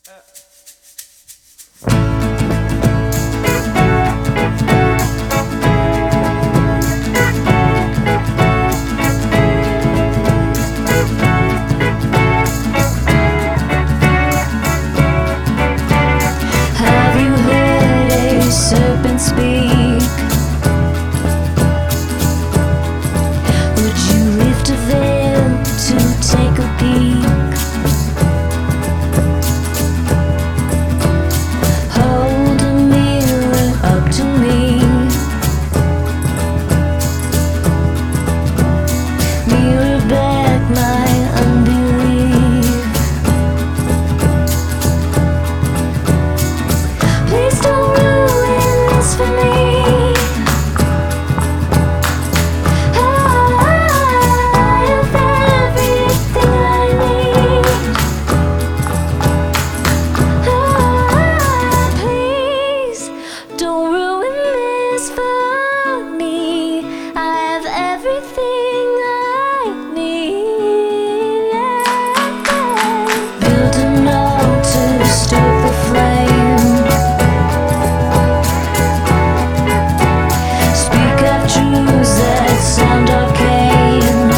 Have you heard a serpent speak? Would you lift a veil to take a peek? Hold a mirror up to me. Mirror back my unbelief. Please don't ruin this for me. Don't ruin this for me. I have everything I need. Build an altar, stoke the flame. Speak of truths that sound arcane.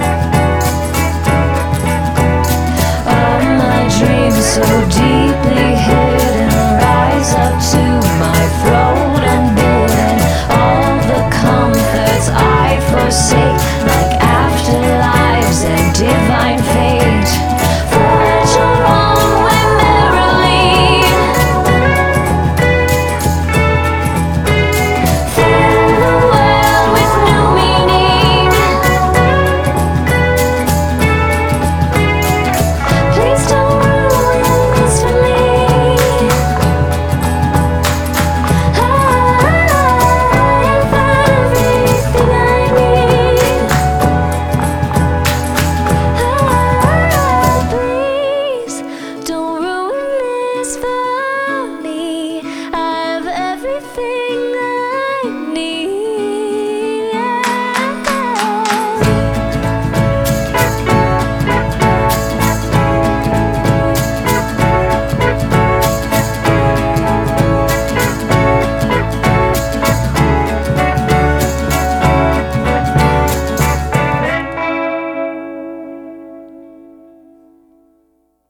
All my dreams so deeply